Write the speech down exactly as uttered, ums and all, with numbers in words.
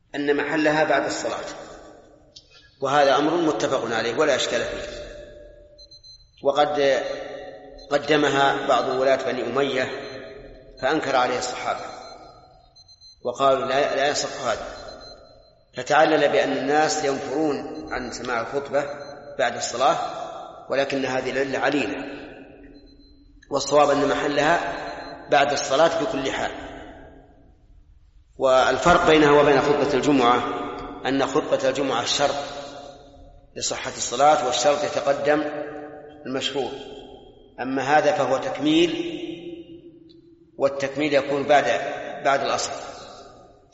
أن محلها بعد الصلاة، وهذا أمر متفق عليه ولا إشكال فيه. وقد قدمها بعض ولاة بني أمية فأنكر عليه الصحابة وقالوا لا, لا يصح هذا، فتعلل بأن الناس ينفرون عن سماع الخطبة بعد الصلاة، ولكن هذه العلة عليلة، والصواب أن محلها بعد الصلاة بكل حال. والفرق بينها وبين خطبة الجمعة أن خطبة الجمعة شرط لصحة الصلاة، والشرط يتقدم المشهور، أما هذا فهو تكميل، والتكميل يكون بعد بعد الأصل.